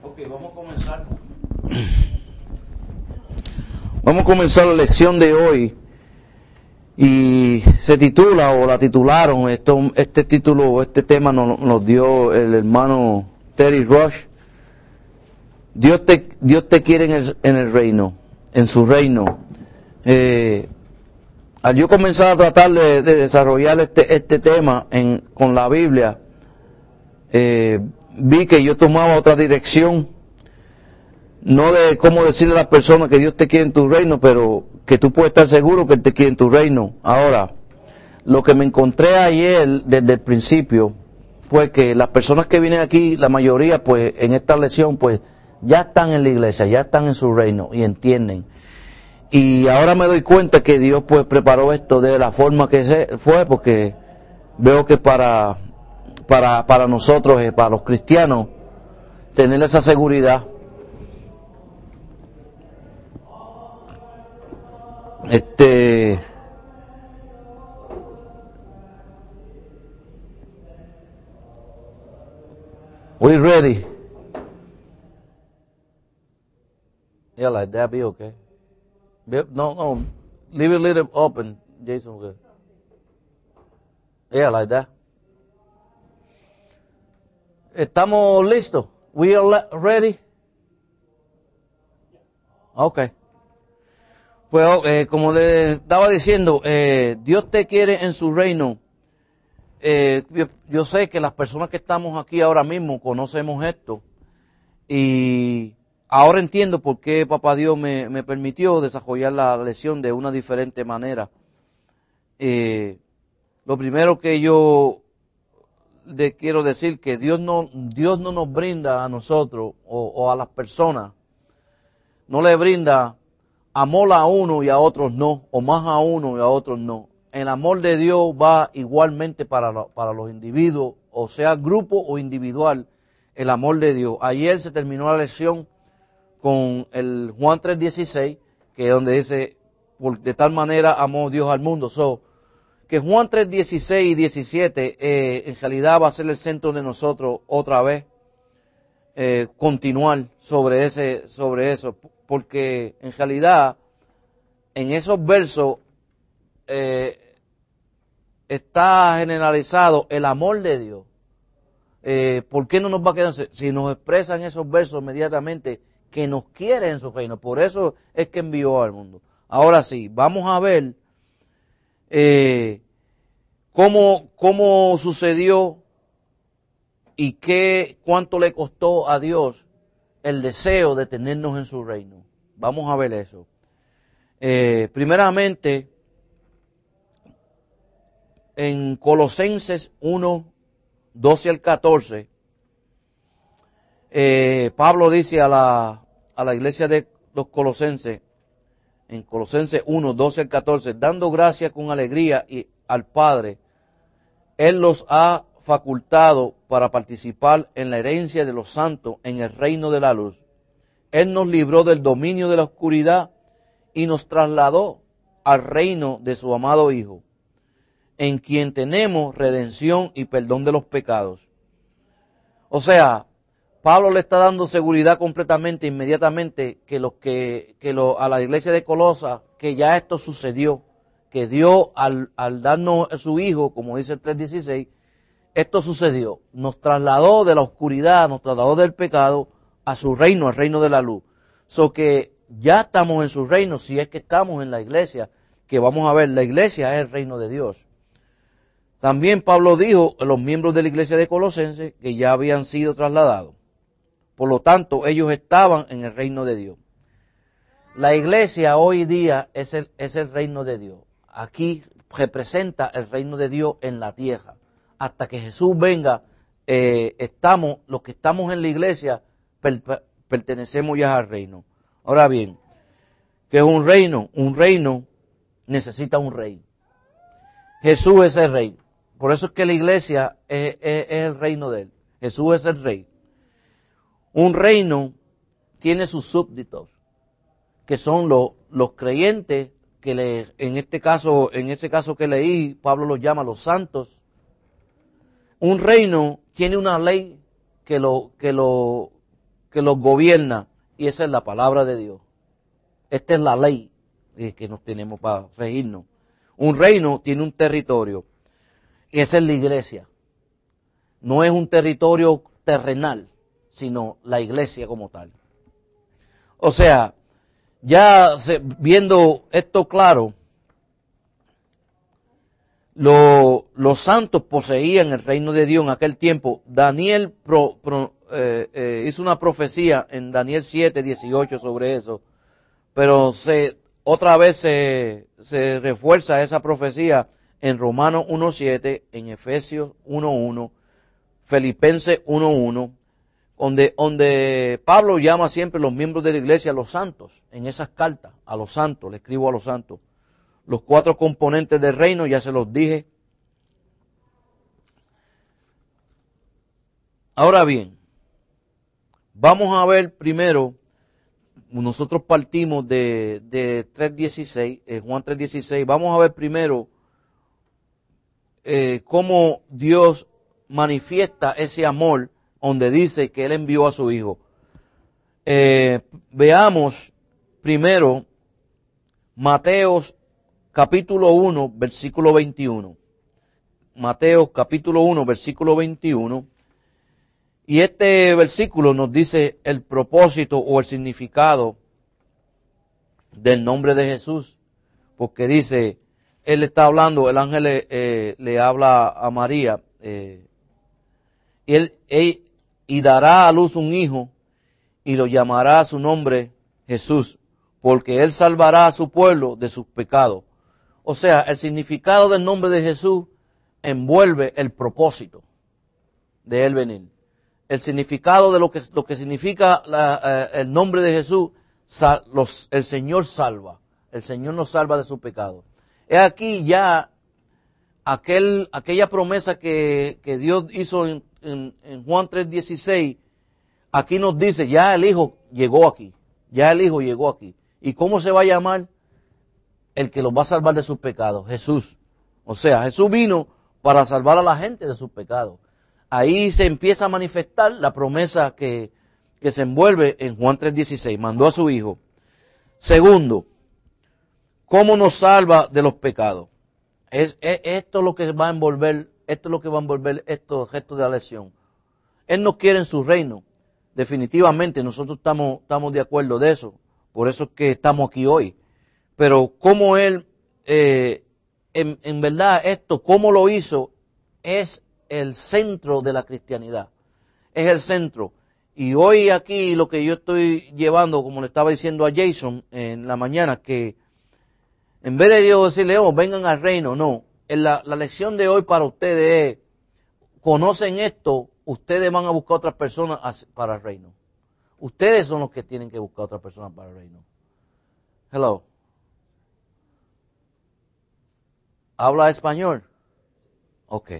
Ok, vamos a comenzar. Vamos a comenzar la lección de hoy. Y se titula, o la titularon, este título, este tema nos dio el hermano Terry Rush. Dios te quiere en el reino, en su reino. Al yo comenzar a tratar de desarrollar este tema con la Biblia, vi que yo tomaba otra dirección, no de cómo decirle a las personas que Dios te quiere en tu reino, pero que tú puedes estar seguro que Él te quiere en tu reino. Ahora, lo que me encontré ayer desde el principio fue que las personas que vienen aquí, la mayoría pues en esta lección pues ya están en la iglesia, ya están en su reino y entienden. Y ahora me doy cuenta que Dios pues preparó esto de la forma que fue, porque veo que para nosotros, para los cristianos, tener esa seguridad, we ready? Yeah, like that be okay. No, leave it a little open, Jason. Good. Yeah, like that. ¿Estamos listos? We are ready? Okay. Pues, como le estaba diciendo, Dios te quiere en su reino. Yo sé que las personas que estamos aquí ahora mismo conocemos esto. Y ahora entiendo por qué Papá Dios me permitió desarrollar la lección de una diferente manera. Lo primero que yo le quiero decir, que Dios no nos brinda a nosotros o a las personas, no le brinda amor a uno y a otros no, o más a uno y a otros no. El amor de Dios va igualmente para los individuos, o sea, grupo o individual, el amor de Dios. Ayer se terminó la lección con el Juan 3:16, que es donde dice, de tal manera amó Dios al mundo. Que Juan 3:16 y 17 en realidad va a ser el centro de nosotros otra vez, continuar sobre eso, porque en realidad en esos versos está generalizado el amor de Dios. ¿Por qué no nos va a quedar? Si nos expresan esos versos inmediatamente que nos quiere en su reino, por eso es que envió al mundo. Ahora sí, vamos a ver cómo sucedió y cuánto le costó a Dios el deseo de tenernos en su reino. Vamos a ver eso. Primeramente, en Colosenses 1:12 al 14, Pablo dice a la iglesia de los Colosenses, en Colosenses 1:12 al 14, dando gracias con alegría al Padre, Él los ha facultado para participar en la herencia de los santos en el reino de la luz. Él nos libró del dominio de la oscuridad y nos trasladó al reino de su amado Hijo, en quien tenemos redención y perdón de los pecados. O sea, Pablo le está dando seguridad completamente, inmediatamente, a la iglesia de Colosas, que ya esto sucedió, que Dios al darnos a su Hijo, como dice el 3:16, esto sucedió. Nos trasladó de la oscuridad, nos trasladó del pecado a su reino, al reino de la luz. Que ya estamos en su reino, si es que estamos en la iglesia, que vamos a ver, la iglesia es el reino de Dios. También Pablo dijo a los miembros de la iglesia de Colosenses que ya habían sido trasladados. Por lo tanto, ellos estaban en el reino de Dios. La iglesia hoy día es el reino de Dios. Aquí representa el reino de Dios en la tierra. Hasta que Jesús venga, los que estamos en la iglesia, pertenecemos ya al reino. Ahora bien, ¿qué es un reino? Un reino necesita un rey. Jesús es el rey. Por eso es que la iglesia es el reino de Él. Jesús es el rey. Un reino tiene sus súbditos, que son los creyentes, en ese caso que leí, Pablo los llama los santos. Un reino tiene una ley que lo que los gobierna, y esa es la palabra de Dios. Esta es la ley que nos tenemos para regirnos. Un reino tiene un territorio, y esa es la iglesia. No es un territorio terrenal, sino la iglesia como tal. O sea, viendo esto claro, los santos poseían el reino de Dios en aquel tiempo. Daniel hizo una profecía en Daniel 7:18 sobre eso, pero otra vez se refuerza esa profecía en Romanos 1:7, en Efesios 1:1, Filipenses 1:1, donde Pablo llama siempre a los miembros de la iglesia a los santos, en esas cartas, a los santos, le escribo a los santos. Los 4 componentes del reino, ya se los dije. Ahora bien, vamos a ver primero, nosotros partimos de 3:16, Juan 3:16, vamos a ver primero cómo Dios manifiesta ese amor, donde dice que Él envió a su Hijo. Veamos primero Mateo capítulo 1, versículo 21. Mateo capítulo 1, versículo 21. Y este versículo nos dice el propósito o el significado del nombre de Jesús. Porque dice, Él está hablando, el ángel le habla a María, y dará a luz un hijo, y lo llamará a su nombre Jesús, porque Él salvará a su pueblo de sus pecados. O sea, el significado del nombre de Jesús envuelve el propósito de Él venir. El significado de lo que significa el nombre de Jesús, el Señor salva. El Señor nos salva de su pecado. Es aquí ya aquella promesa que Dios hizo en Juan 3:16, aquí nos dice, ya el Hijo llegó aquí. Ya el Hijo llegó aquí. ¿Y cómo se va a llamar? El que los va a salvar de sus pecados, Jesús. O sea, Jesús vino para salvar a la gente de sus pecados. Ahí se empieza a manifestar la promesa que se envuelve en Juan 3:16. Mandó a su Hijo. Segundo, ¿cómo nos salva de los pecados? Esto es lo que va a envolver, estos gestos de la lección. Él nos quiere en su reino. Definitivamente nosotros estamos de acuerdo de eso. Por eso es que estamos aquí hoy. Pero cómo Él, en verdad cómo lo hizo, es el centro de la cristianidad. Es el centro. Y hoy aquí lo que yo estoy llevando, como le estaba diciendo a Jason en la mañana, que en vez de Dios decirle, vengan al reino, no. La lección de hoy para ustedes es, conocen esto, ustedes van a buscar otras personas para el reino. Ustedes son los que tienen que buscar otras personas para el reino. Hello. ¿Habla español? Ok.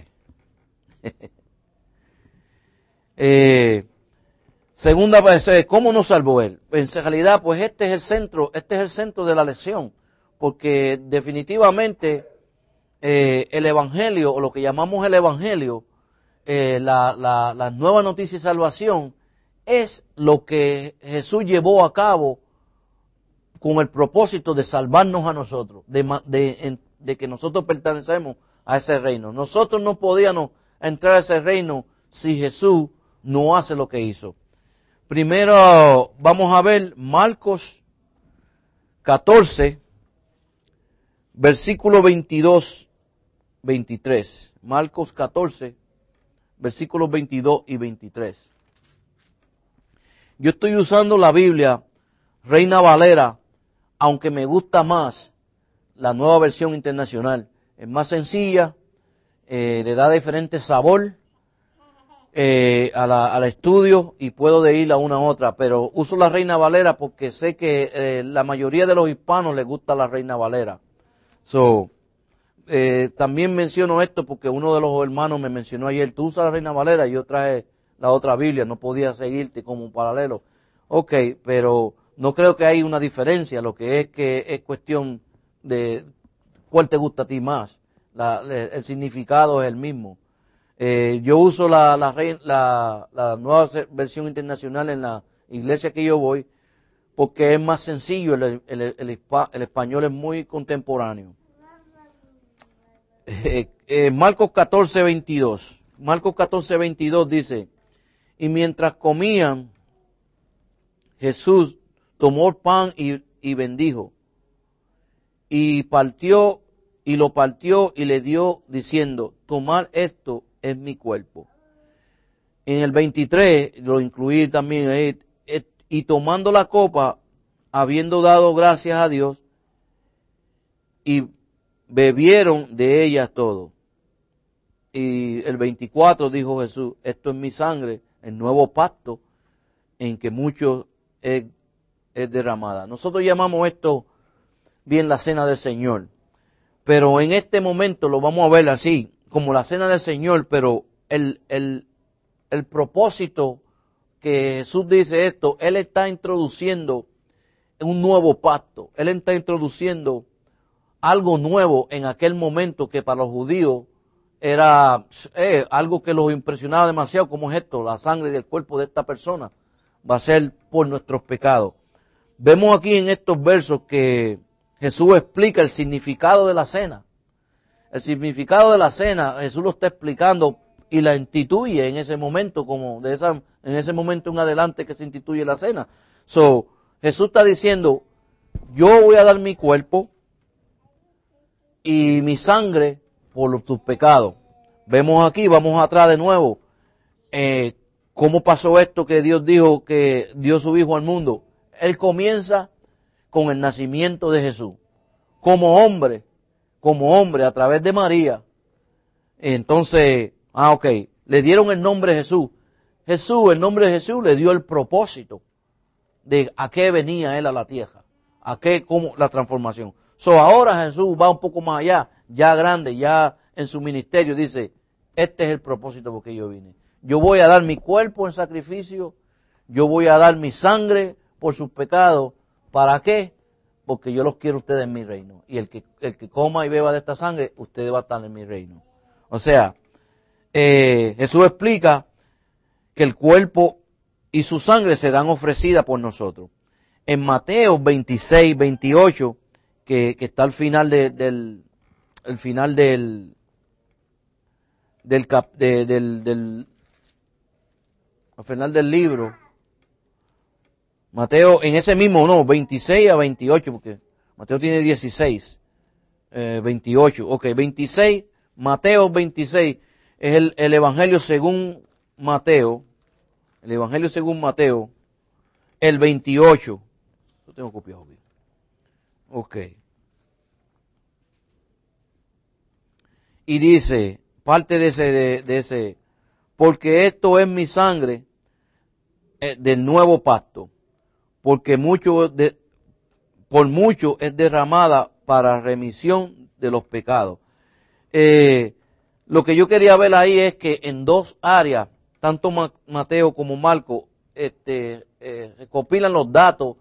Segunda vez, ¿cómo nos salvó Él? En realidad, pues este es el centro de la lección, porque definitivamente el Evangelio, o lo que llamamos el Evangelio, la nueva noticia de salvación, es lo que Jesús llevó a cabo con el propósito de salvarnos a nosotros, de que nosotros pertenecemos a ese reino. Nosotros no podíamos entrar a ese reino si Jesús no hace lo que hizo. Primero vamos a ver Marcos 14, versículo 22, 23. Marcos 14, versículos 22 y 23. Yo estoy usando la Biblia Reina Valera, aunque me gusta más la nueva versión internacional. Es más sencilla, le da diferente sabor al estudio y puedo de ir a una a otra, pero uso la Reina Valera porque sé que la mayoría de los hispanos les gusta la Reina Valera. También menciono esto porque uno de los hermanos me mencionó ayer, tú usas la Reina Valera y yo traje la otra Biblia, no podía seguirte como un paralelo. Ok, pero no creo que hay una diferencia, lo que es cuestión de cuál te gusta a ti más. El significado es el mismo. Yo uso la nueva versión internacional en la iglesia que yo voy, porque es más sencillo, el español es muy contemporáneo. Marcos 14:22. Marcos 14:22 dice, y mientras comían, Jesús tomó el pan y bendijo, y lo partió y le dio, diciendo, tomad esto, es mi cuerpo. En el 23, lo incluí también, y tomando la copa, habiendo dado gracias a Dios, y bebieron de ella todo. Y el 24 dijo Jesús, esto es mi sangre, el nuevo pacto, en que mucho es derramada. Nosotros llamamos esto bien la cena del Señor, pero en este momento lo vamos a ver así, como la cena del Señor, pero el propósito que Jesús dice esto, Él está introduciendo un nuevo pacto, Él está introduciendo algo nuevo en aquel momento que para los judíos era algo que los impresionaba demasiado, como es esto, la sangre del cuerpo de esta persona va a ser por nuestros pecados. Vemos aquí en estos versos que Jesús explica el significado de la cena. El significado de la cena, Jesús lo está explicando y la instituye en ese momento, en ese momento en adelante que se instituye la cena. Jesús está diciendo, yo voy a dar mi cuerpo y mi sangre por tus pecados. Vemos aquí, vamos atrás de nuevo, cómo pasó esto que Dios dijo que dio su Hijo al mundo. Él comienza con el nacimiento de Jesús, como hombre, a través de María. Entonces, le dieron el nombre Jesús. El nombre de Jesús le dio el propósito de a qué venía Él a la tierra, cómo la transformación. Ahora Jesús va un poco más allá, ya grande, ya en su ministerio, dice, este es el propósito por que yo vine. Yo voy a dar mi cuerpo en sacrificio, yo voy a dar mi sangre por sus pecados. ¿Para qué? Porque yo los quiero a ustedes en mi reino. Y el que coma y beba de esta sangre, ustedes van a estar en mi reino. O sea, Jesús explica que el cuerpo y su sangre serán ofrecidas por nosotros. En Mateo 26:28, que está al final del libro, Mateo, en ese mismo, 26-28, porque Mateo tiene 16, 28, 26, Mateo 26, es el Evangelio según Mateo, el 28, yo tengo copiado bien, y dice, parte de ese, porque esto es mi sangre del nuevo pacto, porque por mucho es derramada para remisión de los pecados. Lo que yo quería ver ahí es que en dos áreas, tanto Mateo como Marcos, recopilan los datos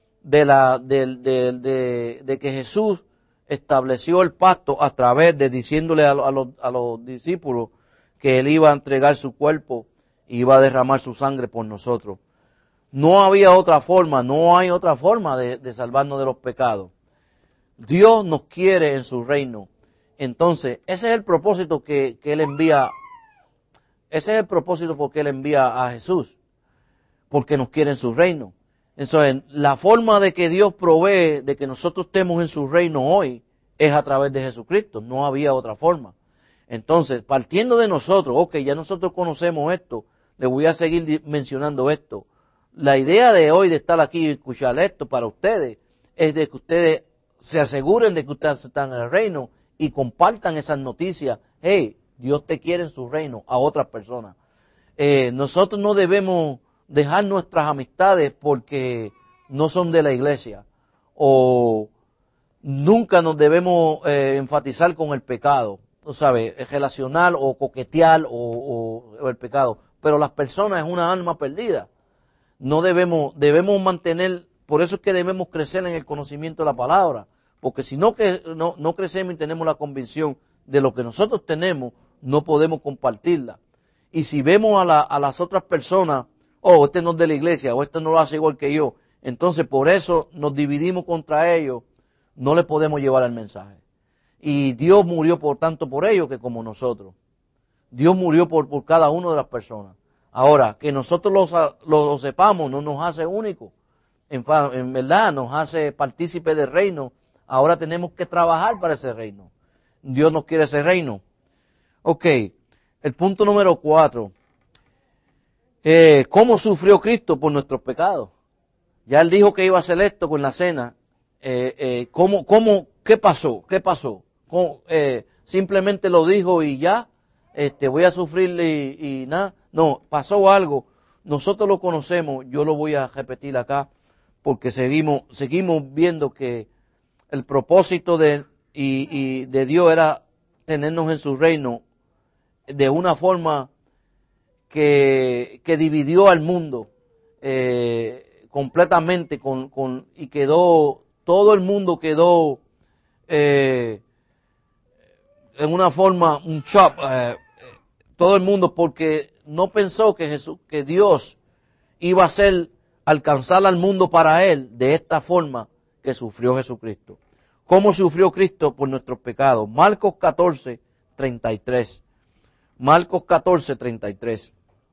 de que Jesús estableció el pacto a través de diciéndole a los discípulos que Él iba a entregar su cuerpo y iba a derramar su sangre por nosotros. No hay otra forma de salvarnos de los pecados. Dios nos quiere en su reino. Entonces, ese es el propósito que Él envía. Ese es el propósito por que Él envía a Jesús. Porque nos quiere en su reino. Entonces, la forma de que Dios provee de que nosotros estemos en su reino hoy es a través de Jesucristo. No había otra forma. Entonces, partiendo de nosotros, ya nosotros conocemos esto, les voy a seguir mencionando esto. La idea de hoy de estar aquí y escuchar esto para ustedes es de que ustedes se aseguren de que ustedes están en el reino y compartan esas noticias. Hey, Dios te quiere en su reino a otras personas. Nosotros no debemos dejar nuestras amistades porque no son de la iglesia, o nunca nos debemos enfatizar con el pecado, tú sabes, relacionar o coquetear o el pecado, pero las personas es una alma perdida. No debemos mantener, por eso es que debemos crecer en el conocimiento de la palabra, porque si no crecemos y tenemos la convicción de lo que nosotros tenemos, no podemos compartirla. Y si vemos a las otras personas oh, este no es de la iglesia, o este no lo hace igual que yo. Entonces por eso nos dividimos contra ellos, no le podemos llevar el mensaje. Y Dios murió por tanto por ellos que como nosotros. Dios murió por cada una de las personas. Ahora, que nosotros lo sepamos no nos hace únicos. En verdad nos hace partícipe del reino. Ahora tenemos que trabajar para ese reino. Dios nos quiere ese reino. Ok, el punto número 4. ¿Cómo sufrió Cristo por nuestros pecados? Ya Él dijo que iba a hacer esto con la cena. ¿Qué pasó? ¿Qué pasó? Simplemente lo dijo y ya, voy a sufrir y nada. No, pasó algo. Nosotros lo conocemos, yo lo voy a repetir acá, porque seguimos viendo que el propósito de Dios era tenernos en su reino de una forma que dividió al mundo completamente y quedó, todo el mundo quedó en una forma, un shock, todo el mundo, porque no pensó que Dios iba a alcanzar al mundo para él de esta forma que sufrió Jesucristo. ¿Cómo sufrió Cristo por nuestros pecados? Marcos 14, 33. Marcos 14, 33.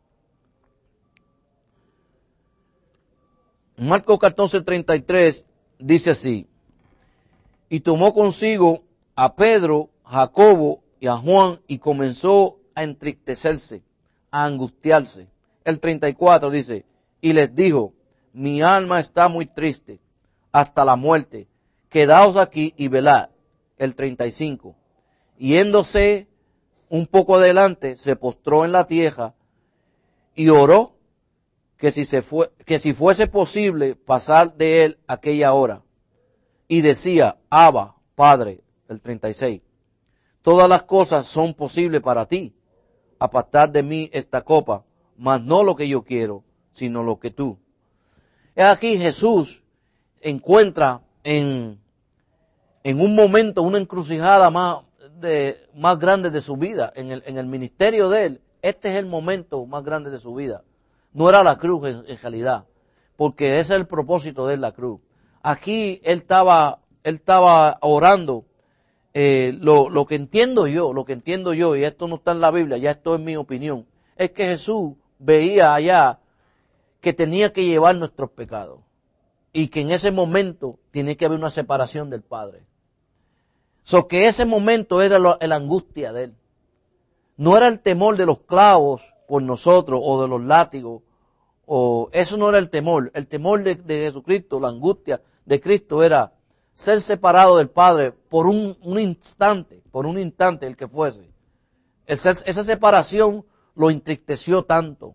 Marcos 14, 33 dice así: y tomó consigo a Pedro, Jacobo y a Juan y comenzó a entristecerse, a angustiarse. El 34 dice: y les dijo, mi alma está muy triste hasta la muerte, quedaos aquí y velad. El 35, yéndose un poco adelante, se postró en la tierra y oró que si fuese posible pasar de él aquella hora. Y decía, Abba, Padre, el 36, todas las cosas son posibles para ti. Apartad de mí esta copa, mas no lo que yo quiero, sino lo que tú. Aquí Jesús encuentra en un momento, una encrucijada más grande de su vida, en el ministerio de él. Este es el momento más grande de su vida. No era la cruz en realidad, porque ese es el propósito de la cruz. Aquí él estaba orando. Lo que entiendo yo, y esto no está en la Biblia, ya esto es mi opinión, es que Jesús veía allá que tenía que llevar nuestros pecados y que en ese momento tiene que haber una separación del Padre. Que ese momento era la angustia de él. No era el temor de los clavos por nosotros o de los látigos, o eso no era el temor. El temor de Jesucristo, la angustia de Cristo era ser separado del Padre por un instante el que fuese. Esa separación lo entristeció tanto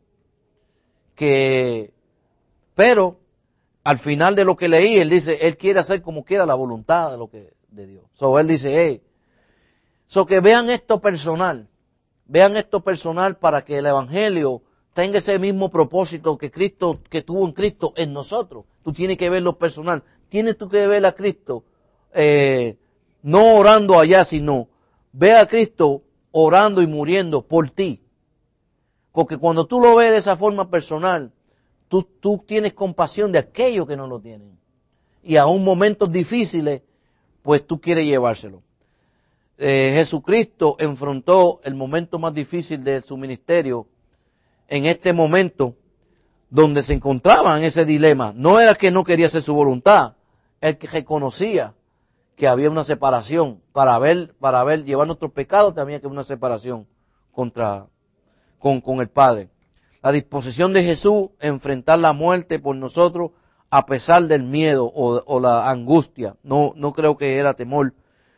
pero al final de lo que leí, él dice, él quiere hacer como quiera la voluntad de Dios. Él dice, que vean esto personal para que el evangelio tenga ese mismo propósito que tuvo en Cristo en nosotros. Tú tienes que verlo personal. Tienes tú que ver a Cristo, no orando allá, sino ve a Cristo orando y muriendo por ti. Porque cuando tú lo ves de esa forma personal, tú tienes compasión de aquellos que no lo tienen. Y aún momentos difíciles, pues tú quieres llevárselo. Jesucristo enfrentó el momento más difícil de su ministerio en este momento donde se encontraba en ese dilema. No era que no quería hacer su voluntad, el que reconocía que había una separación. Para llevar nuestros pecados también que una separación con el Padre. La disposición de Jesús a enfrentar la muerte por nosotros a pesar del miedo o la angustia. No creo que era temor.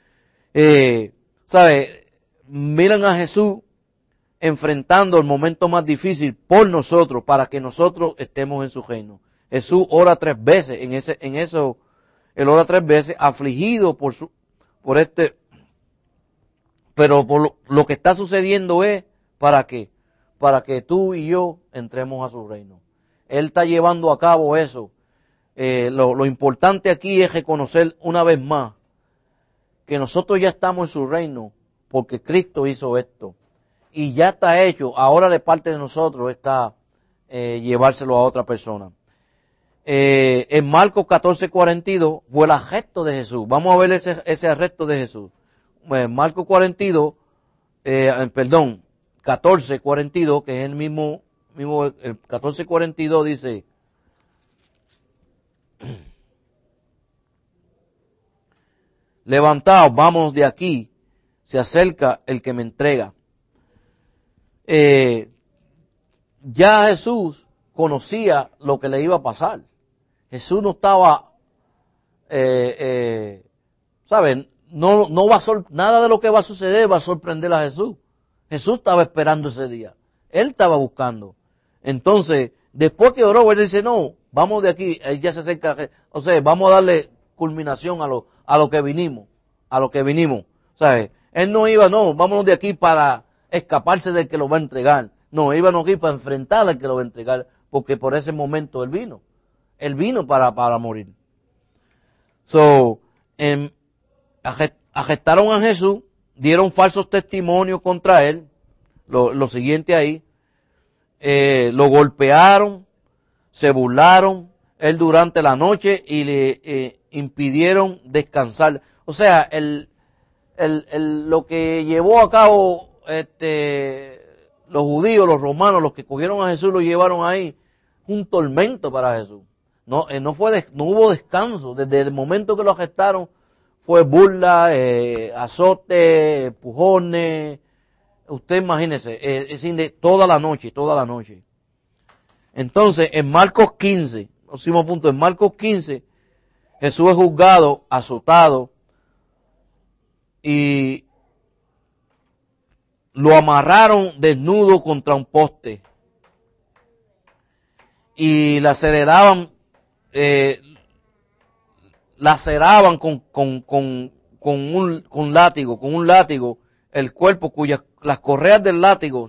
Miran a Jesús enfrentando el momento más difícil por nosotros para que nosotros estemos en su reino. Jesús ora 3 veces, él ora 3 veces afligido pero por lo que está sucediendo es, ¿para qué? Para que tú y yo entremos a su reino. Él está llevando a cabo eso. Lo importante aquí es reconocer una vez más que nosotros ya estamos en su reino porque Cristo hizo esto. Y ya está hecho. Ahora de parte de nosotros está llevárselo a otra persona. En Marcos 14:42 fue el arresto de Jesús. Vamos a ver ese arresto de Jesús. Marcos 14:42, que es el mismo, el 14:42 dice, levantaos, vamos de aquí, se acerca el que me entrega. Ya Jesús conocía lo que le iba a pasar. Jesús no estaba, ¿saben? No nada de lo que va a suceder va a sorprender a Jesús. Jesús estaba esperando ese día. Él estaba buscando. Entonces, después que oró, él dice, no, vamos de aquí, él ya se acerca, o sea, vamos a darle culminación a lo que vinimos, ¿sabes? Él no iba, no, vámonos de aquí para escaparse del que lo va a entregar. No, íbamos aquí para enfrentar al que lo va a entregar, porque por ese momento él vino. Él vino para morir. Arrestaron a Jesús, dieron falsos testimonios contra él, lo siguiente ahí, lo golpearon, se burlaron él durante la noche y le impidieron descansar. O sea, lo que llevó a cabo los judíos, los romanos, los que cogieron a Jesús, lo llevaron ahí, un tormento para Jesús. No hubo descanso. Desde el momento que lo arrestaron, fue burla, azote, empujones. Usted imagínese, toda la noche. Entonces, en Marcos 15, próximo punto, en Marcos 15, Jesús es juzgado, azotado, y lo amarraron desnudo contra un poste, y laceraban con un látigo, el cuerpo las correas del látigo,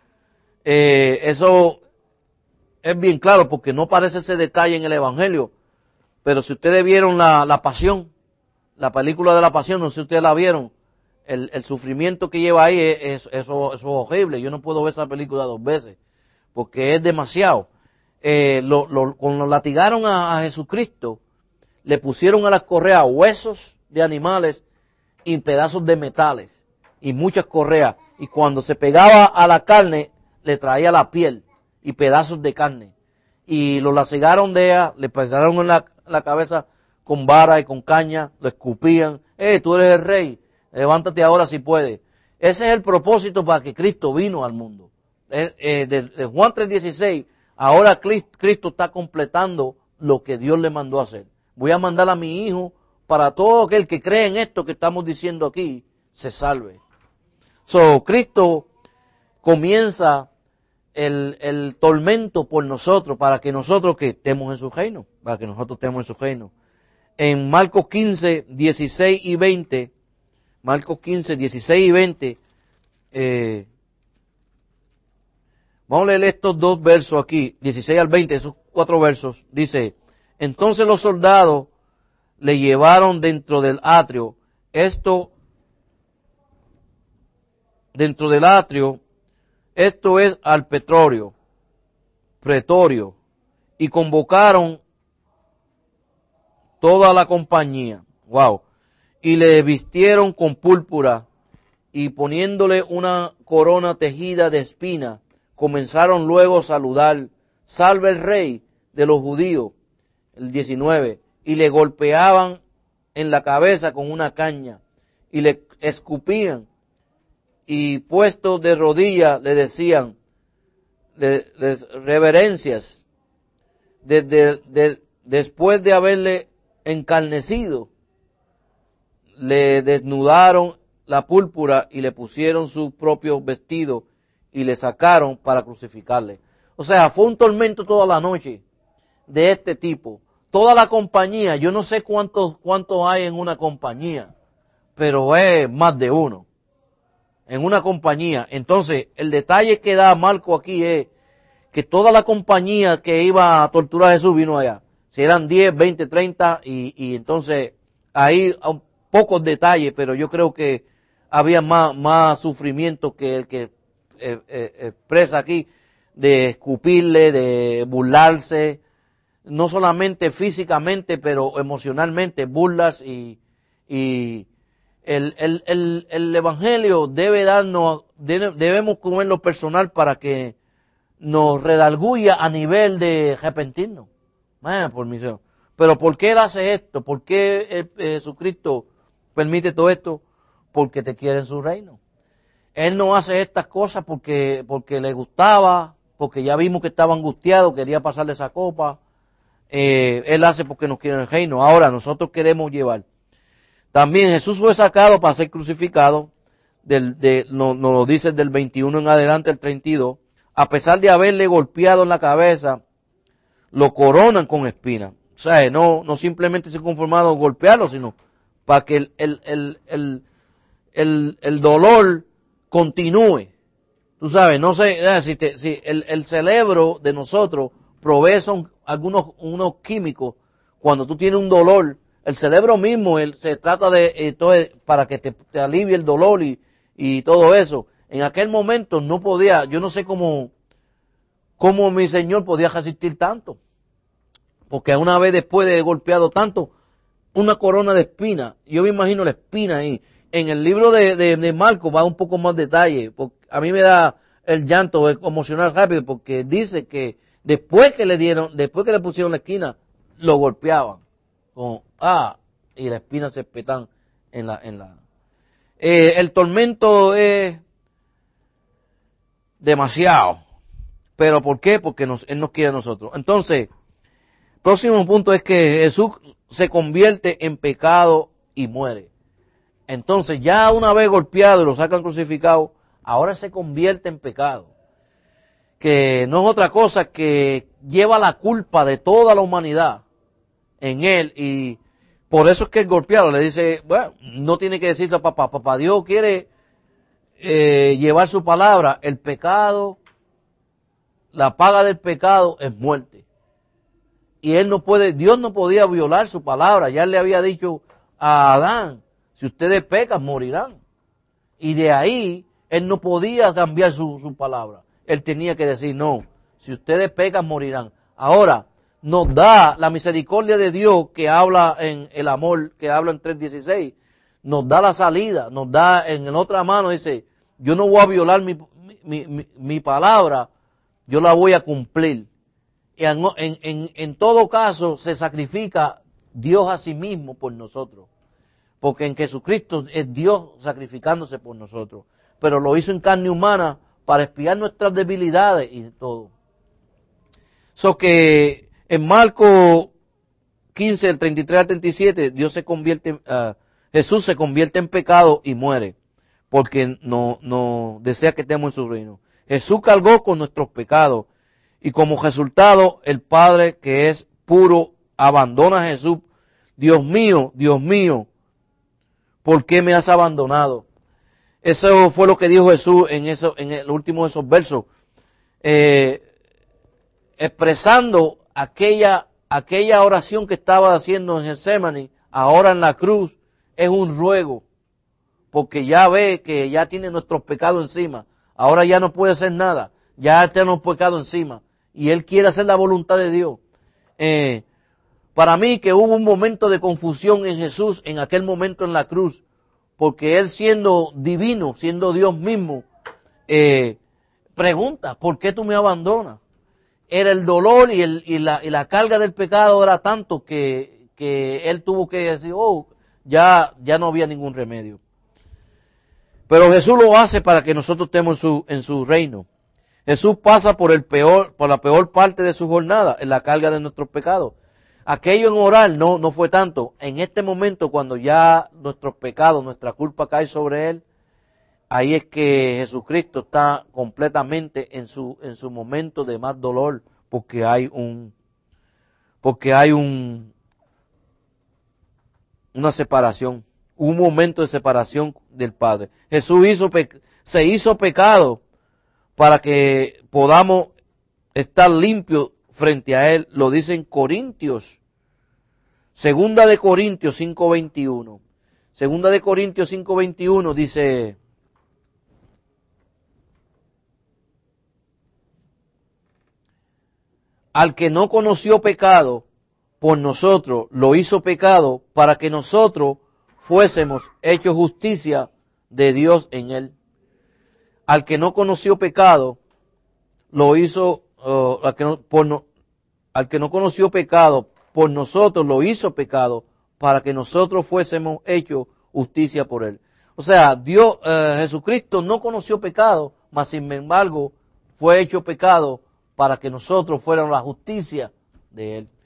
eso es bien claro porque no aparece ese detalle en el Evangelio, pero si ustedes vieron la Pasión, la película de la Pasión, no sé si ustedes la vieron, el sufrimiento que lleva ahí eso es horrible. Yo no puedo ver esa película 2 veces porque es demasiado. Cuando latigaron a Jesucristo, le pusieron a las correas huesos de animales y pedazos de metales y muchas correas, y cuando se pegaba a la carne le traía la piel y pedazos de carne, y lo latigaron de ella, le pegaron en la cabeza con vara y con caña, lo escupían, tú eres el rey, levántate ahora si puedes. Ese es el propósito para que Cristo vino al mundo. De Juan 3:16, ahora Cristo está completando lo que Dios le mandó a hacer. Voy a mandar a mi Hijo para todo aquel que cree en esto que estamos diciendo aquí, se salve. Cristo comienza el tormento por nosotros, para que nosotros que estemos en su reino, En Marcos 15, 16 y 20, vamos a leer estos 2 versos aquí, 16 al 20, esos 4 versos, dice, entonces los soldados le llevaron dentro del atrio, esto es al pretorio, y convocaron toda la compañía, y le vistieron con púrpura, y poniéndole una corona tejida de espina, comenzaron luego a saludar, salve el rey de los judíos, el 19, y le golpeaban en la cabeza con una caña, y le escupían, y puestos de rodillas le decían, les reverencias, después de haberle encarnecido, le desnudaron la púrpura y le pusieron su propio vestido y le sacaron para crucificarle. O sea, fue un tormento toda la noche de este tipo. Toda la compañía, yo no sé cuántos hay en una compañía, pero es más de uno. En una compañía. Entonces, el detalle que da Marco aquí es que toda la compañía que iba a torturar a Jesús vino allá. Si eran 10, 20, 30, y entonces ahí pocos detalles, pero yo creo que había más sufrimiento que el que expresa aquí. de escupirle, de burlarse, no solamente físicamente, pero emocionalmente, burlas y el Evangelio debe darnos, debemos comerlo personal para que nos redarguya a nivel de arrepentirnos. Por mi Dios. Pero ¿por qué Él hace esto? ¿Por qué Jesucristo permite todo esto? Porque te quiere en su reino. Él no hace estas cosas porque le gustaba, porque ya vimos que estaba angustiado, quería pasarle esa copa. Él hace porque nos quiere en el reino. Ahora nosotros queremos llevar. También Jesús fue sacado para ser crucificado, nos lo dice del 21 en adelante al 32, a pesar de haberle golpeado en la cabeza, lo coronan con espinas. O sea, no simplemente se conformaron a golpearlo, sino para que el dolor continúe. Tú sabes, no sé, si el cerebro de nosotros provee unos químicos, cuando tú tienes un dolor, el cerebro mismo, se trata para que te alivie el dolor y todo eso. En aquel momento no podía, yo no sé cómo mi Señor podía resistir tanto. Porque una vez después de golpeado tanto, una corona de espinas, yo me imagino la espina ahí. En el libro de Marcos va un poco más detalle, porque a mí me da el llanto emocional rápido, porque dice que después que le pusieron la esquina, lo golpeaban. Y las espinas se petan el tormento es demasiado. ¿Pero por qué? Porque Él nos quiere a nosotros. Entonces, próximo punto es que Jesús se convierte en pecado y muere. Entonces, ya una vez golpeado y lo sacan crucificado, ahora se convierte en pecado. Que no es otra cosa que lleva la culpa de toda la humanidad en Él, y por eso es que el golpeado le dice, bueno, no tiene que decirle a papá Dios quiere llevar su palabra. El pecado, la paga del pecado es muerte. Y Dios no podía violar su palabra. Ya le había dicho a Adán, si ustedes pecan, morirán. Y de ahí, Él no podía cambiar su palabra. Él tenía que decir, no, si ustedes pecan, morirán. Ahora, nos da la misericordia de Dios, que habla en el amor, que habla en 3:16, nos da la salida, nos da en otra mano, dice, yo no voy a violar mi palabra, yo la voy a cumplir. Y en todo caso se sacrifica Dios a sí mismo por nosotros, porque en Jesucristo es Dios sacrificándose por nosotros, pero lo hizo en carne humana para expiar nuestras debilidades y todo. Que en Marcos 15, del 33 al 37, Jesús se convierte en pecado y muere, porque no desea que estemos en su reino. Jesús cargó con nuestros pecados, y como resultado, el Padre, que es puro, abandona a Jesús. Dios mío, ¿por qué me has abandonado? Eso fue lo que dijo Jesús en el último de esos versos, expresando aquella oración que estaba haciendo en Getsemaní, ahora en la cruz, es un ruego, porque ya ve que ya tiene nuestros pecados encima, ahora ya no puede hacer nada, ya tenemos pecado encima, y Él quiere hacer la voluntad de Dios. Para mí que hubo un momento de confusión en Jesús, en aquel momento en la cruz, porque Él siendo divino, siendo Dios mismo, pregunta, ¿por qué tú me abandonas? Era el dolor y la carga del pecado era tanto que Él tuvo que decir, ya no había ningún remedio. Pero Jesús lo hace para que nosotros estemos en su reino. Jesús pasa por la peor parte de su jornada, en la carga de nuestros pecados. Aquello en orar no fue tanto. En este momento, cuando ya nuestros pecados, nuestra culpa cae sobre Él, ahí es que Jesucristo está completamente en su momento de más dolor, porque hay una separación, un momento de separación del Padre. Jesús se hizo pecado para que podamos estar limpios frente a Él. Lo dice en Corintios, Segunda de Corintios 5:21. Segunda de Corintios 5:21 dice, al que no conoció pecado, por nosotros lo hizo pecado para que nosotros fuésemos hechos justicia de Dios en él. Al que no conoció pecado, lo hizo, al que no conoció pecado, por nosotros lo hizo pecado para que nosotros fuésemos hechos justicia por él. O sea, Dios, Jesucristo no conoció pecado, mas sin embargo fue hecho pecado para que nosotros fuéramos la justicia de él.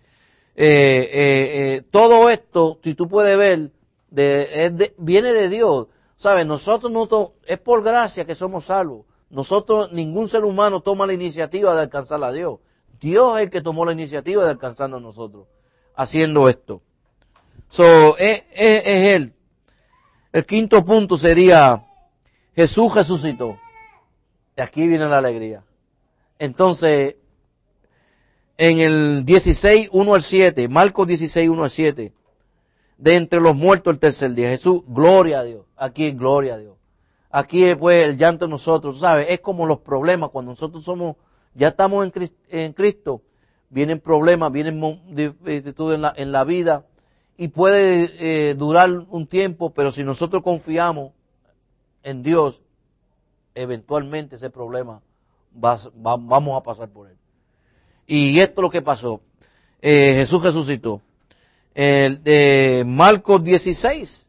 Todo esto, si tú puedes ver, viene de Dios. ¿Sabes? Nosotros es por gracia que somos salvos. Nosotros, ningún ser humano toma la iniciativa de alcanzar a Dios. Dios es el que tomó la iniciativa de alcanzarnos a nosotros, haciendo esto. Es Él. El quinto punto sería, Jesús resucitó. De aquí viene la alegría. Entonces, en el 16, 1 al 7, Marcos 16, 1 al 7, de entre los muertos el tercer día, Jesús, gloria a Dios. Aquí es gloria a Dios. Aquí es pues el llanto de nosotros, ¿sabes? Es como los problemas, cuando nosotros ya estamos en Cristo, vienen problemas, vienen vicisitudes en la vida, y puede durar un tiempo, pero si nosotros confiamos en Dios, eventualmente ese problema vamos a pasar por él. Y esto es lo que pasó. Jesús resucitó. De Marcos 16,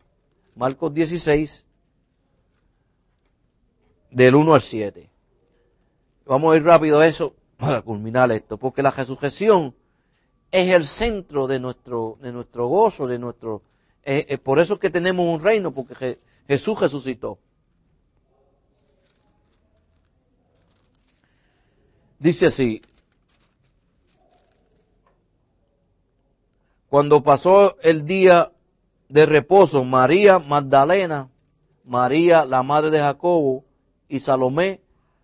del 1 al 7. Vamos a ir rápido a eso para culminar esto, porque la resurrección es el centro de nuestro gozo, por eso es que tenemos un reino, porque Jesús resucitó. Dice así: cuando pasó el día de reposo, María Magdalena, María la madre de Jacobo y Salomé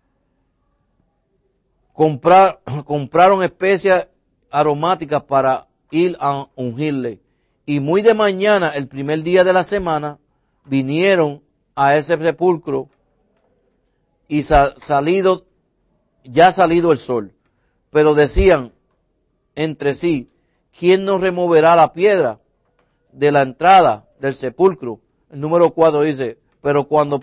compraron especias aromáticas para ir a ungirle. Y muy de mañana, el primer día de la semana, vinieron a ese sepulcro y salido el sol. Pero decían entre sí, ¿quién nos removerá la piedra de la entrada del sepulcro? El número 4 dice, pero cuando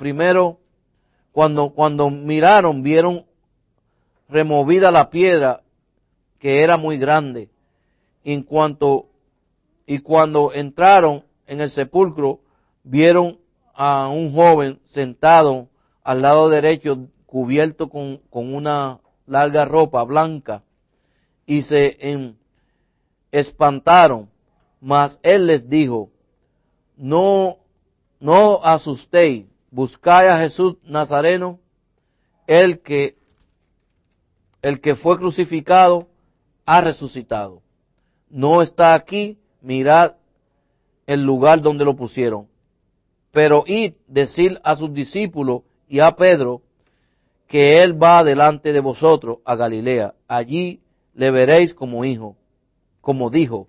miraron, vieron removida la piedra, que era muy grande. Y cuando entraron en el sepulcro, vieron a un joven sentado al lado derecho, cubierto con una larga ropa blanca, y se espantaron. Mas él les dijo, no asustéis, buscáis a Jesús Nazareno, el que fue crucificado, ha resucitado. No está aquí, mirad el lugar donde lo pusieron. Pero id, decid a sus discípulos y a Pedro, que él va delante de vosotros a Galilea. Allí le veréis como dijo.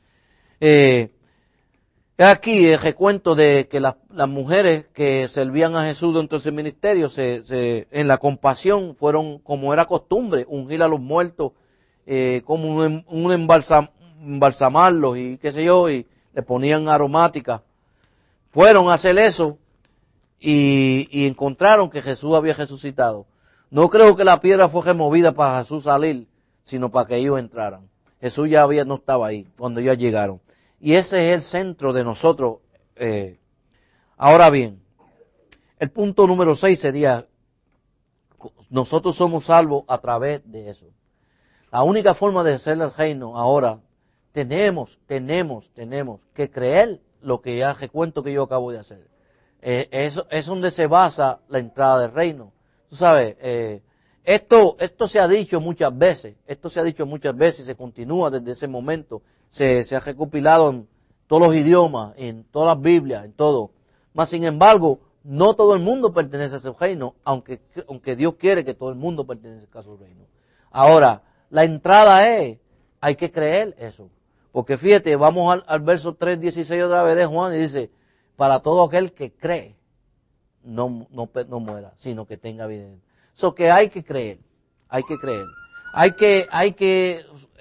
Aquí el recuento de que las mujeres que servían a Jesús dentro de ese ministerio, en la compasión, fueron, como era costumbre, ungir a los muertos, como embalsamarlos y qué sé yo, y le ponían aromáticas. Fueron a hacer eso y encontraron que Jesús había resucitado. No creo que la piedra fue removida para Jesús salir, sino para que ellos entraran. Jesús no estaba ahí cuando ellos llegaron. Y ese es el centro de nosotros. Ahora bien, el punto número 6 sería, nosotros somos salvos a través de eso. La única forma de hacer el reino ahora, tenemos que creer lo que ya recuento que yo acabo de hacer. Eso es donde se basa la entrada del reino. Tú sabes, esto se ha dicho muchas veces, y se continúa desde ese momento. Se ha recopilado en todos los idiomas, en todas las Biblias, en todo. Mas, sin embargo, no todo el mundo pertenece a ese reino, aunque Dios quiere que todo el mundo pertenezca a su reino. Ahora, la entrada hay que creer eso. Porque fíjate, vamos al verso 3:16 otra vez de Juan, y dice, para todo aquel que cree, no muera, sino que tenga vida. Que hay que creer. Hay que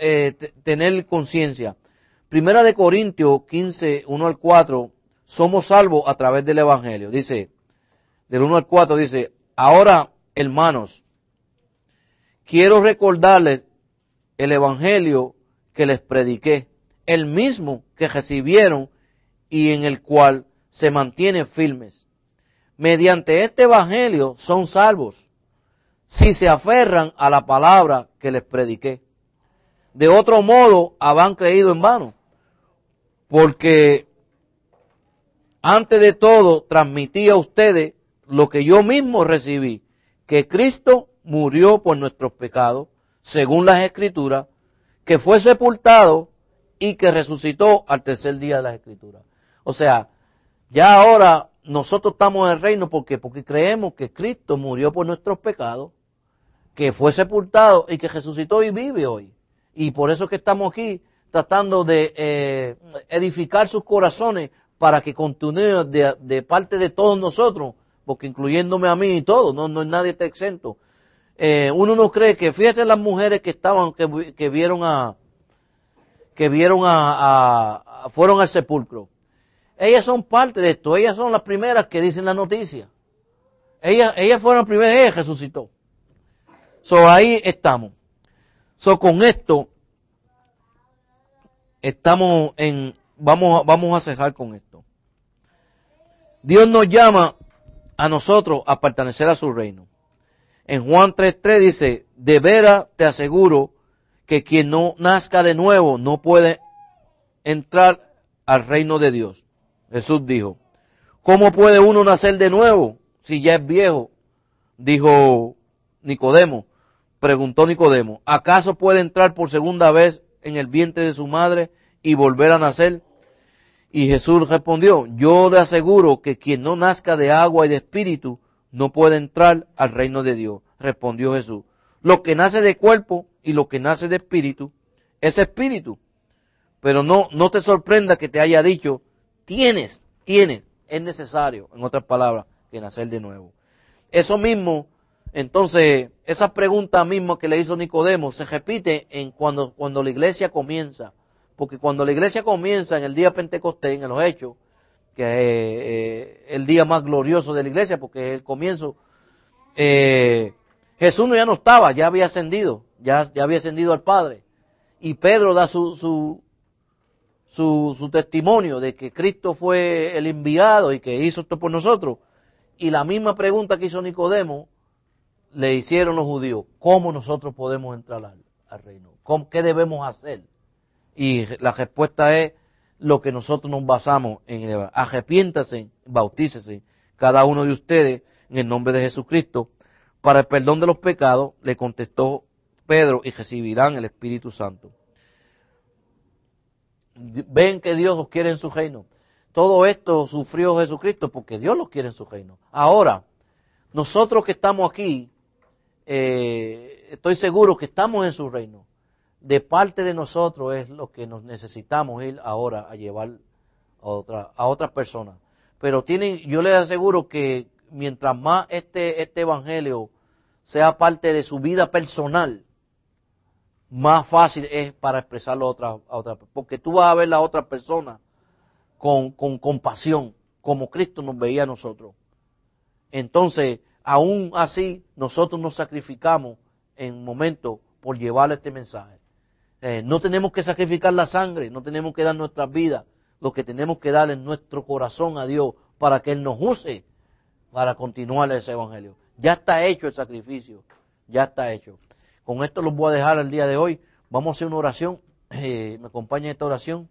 tener conciencia. Primera de Corintios 15, 1 al 4, somos salvos a través del Evangelio. Dice, del 1 al 4 dice, ahora, hermanos, quiero recordarles el Evangelio que les prediqué, el mismo que recibieron y en el cual se mantienen firmes. Mediante este Evangelio son salvos, si se aferran a la palabra que les prediqué. De otro modo, habrán creído en vano, porque antes de todo transmití a ustedes lo que yo mismo recibí, que Cristo murió por nuestros pecados, según las Escrituras, que fue sepultado y que resucitó al tercer día de las Escrituras. O sea, ya ahora nosotros estamos en el reino porque creemos que Cristo murió por nuestros pecados, que fue sepultado y que resucitó y vive hoy. Y por eso es que estamos aquí tratando de edificar sus corazones para que continúe de parte de todos nosotros, porque incluyéndome a mí y todo, no nadie está exento. Uno no cree que, fíjense las mujeres que estaban, fueron al sepulcro. Ellas son parte de esto, ellas son las primeras que dicen la noticia. Ellas fueron las primeras, ella resucitó. So, ahí estamos. So, con esto, vamos a cejar con esto. Dios nos llama a nosotros a pertenecer a su reino. En Juan 3:3 dice, de veras te aseguro que quien no nazca de nuevo no puede entrar al reino de Dios. Jesús dijo, ¿cómo puede uno nacer de nuevo si ya es viejo? Dijo Nicodemo, preguntó Nicodemo, ¿acaso puede entrar por segunda vez en el vientre de su madre y volver a nacer? Y Jesús respondió, yo le aseguro que quien no nazca de agua y de espíritu no puede entrar al reino de Dios. Respondió Jesús, lo que nace de cuerpo y lo que nace de espíritu es espíritu. Pero no te sorprenda que te haya dicho, tienes, es necesario, en otras palabras, que nacer de nuevo. Eso mismo, entonces, esa pregunta misma que le hizo Nicodemo se repite cuando la iglesia comienza. Porque cuando la iglesia comienza en el día Pentecostés, en los Hechos, que es el día más glorioso de la iglesia, porque es el comienzo, Jesús ya no estaba, ya había ascendido, ya había ascendido al Padre. Y Pedro da su testimonio de que Cristo fue el enviado y que hizo esto por nosotros. Y la misma pregunta que hizo Nicodemo, le hicieron los judíos, ¿cómo nosotros podemos entrar al reino? ¿Qué debemos hacer? Y la respuesta es lo que nosotros nos basamos en el arrepiéntase, bautícese cada uno de ustedes en el nombre de Jesucristo para el perdón de los pecados, le contestó Pedro, y recibirán el Espíritu Santo. Ven que Dios los quiere en su reino. Todo esto sufrió Jesucristo porque Dios los quiere en su reino. Ahora, nosotros que estamos aquí, estoy seguro que estamos en su reino. De parte de nosotros es lo que nos necesitamos ir ahora a llevar a otras personas. Pero yo les aseguro que mientras más este evangelio sea parte de su vida personal, más fácil es para expresarlo a otra, porque tú vas a ver a la otra persona con compasión, como Cristo nos veía a nosotros. Entonces, aún así, nosotros nos sacrificamos en momentos por llevarle este mensaje. No tenemos que sacrificar la sangre, no tenemos que dar nuestras vidas, lo que tenemos que dar es nuestro corazón a Dios para que Él nos use para continuar ese evangelio. Ya está hecho el sacrificio, ya está hecho. Con esto los voy a dejar el día de hoy. Vamos a hacer una oración. ¿Me acompaña en esta oración?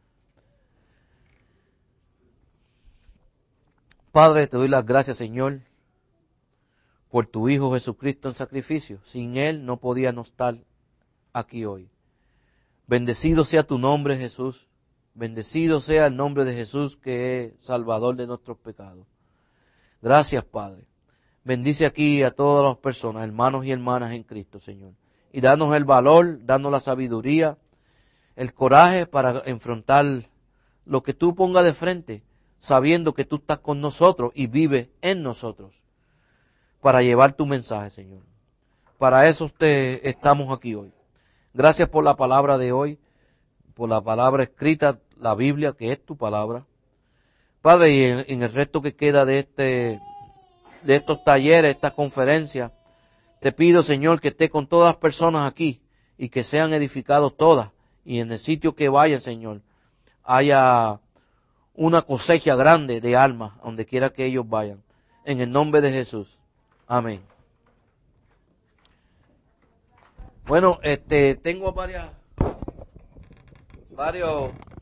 Padre, te doy las gracias, Señor, por tu Hijo Jesucristo en sacrificio. Sin Él no podíamos estar aquí hoy. Bendecido sea tu nombre, Jesús. Bendecido sea el nombre de Jesús, que es Salvador de nuestros pecados. Gracias, Padre. Bendice aquí a todas las personas, hermanos y hermanas en Cristo, Señor. Y danos el valor, danos la sabiduría, el coraje para enfrentar lo que tú pongas de frente, sabiendo que tú estás con nosotros y vives en nosotros, para llevar tu mensaje, Señor. Para eso estamos aquí hoy. Gracias por la palabra de hoy, por la palabra escrita, la Biblia, que es tu palabra. Padre, y en el resto que queda de estos talleres, esta conferencia, te pido, Señor, que esté con todas las personas aquí y que sean edificados todas. Y en el sitio que vayan, Señor, haya una cosecha grande de almas, donde quiera que ellos vayan. En el nombre de Jesús. Amén. Bueno, tengo varios